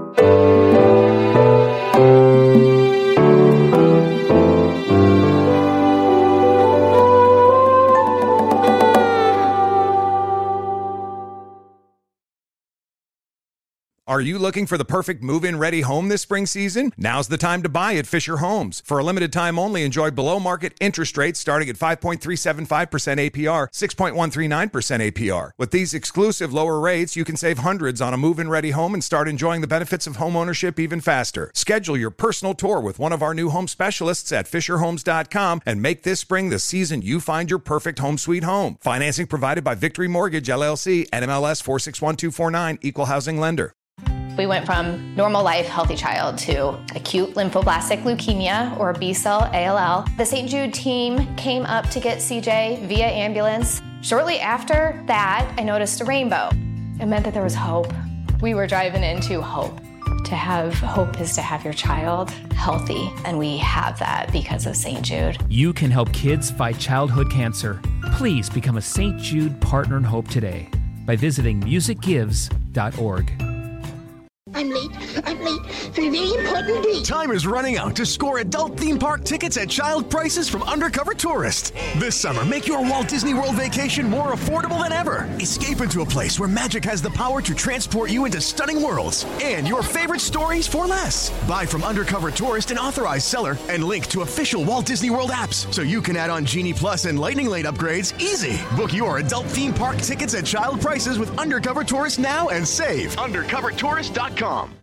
Are you looking for the perfect move-in ready home this spring season? Now's the time to buy at Fisher Homes. For a limited time only, enjoy below-market interest rates starting at 5.375% APR, 6.139% APR. With these exclusive lower rates, you can save hundreds on a move-in ready home and start enjoying the benefits of home ownership even faster. Schedule your personal tour with one of our new home specialists at FisherHomes.com and make this spring the season you find your perfect home sweet home. Financing provided by Victory Mortgage, LLC, NMLS 461249, Equal Housing Lender. We went from normal life, healthy child to acute lymphoblastic leukemia or B-cell ALL. The St. Jude team came up to get CJ via ambulance. Shortly after that, I noticed a rainbow. It meant that there was hope. We were driving into hope. To have hope is to have your child healthy, and we have that because of St. Jude. You can help kids fight childhood cancer. Please become a St. Jude Partner in Hope today by visiting musicgives.org. I'm late for a very important date. Time is running out to score adult theme park tickets at child prices from Undercover Tourist. This summer, make your Walt Disney World vacation more affordable than ever. Escape into a place where magic has the power to transport you into stunning worlds and your favorite stories for less. Buy from Undercover Tourist, an authorized seller, and link to official Walt Disney World apps so you can add on Genie Plus and Lightning Lane upgrades easy. Book your adult theme park tickets at child prices with Undercover Tourist now and save. UndercoverTourist.com.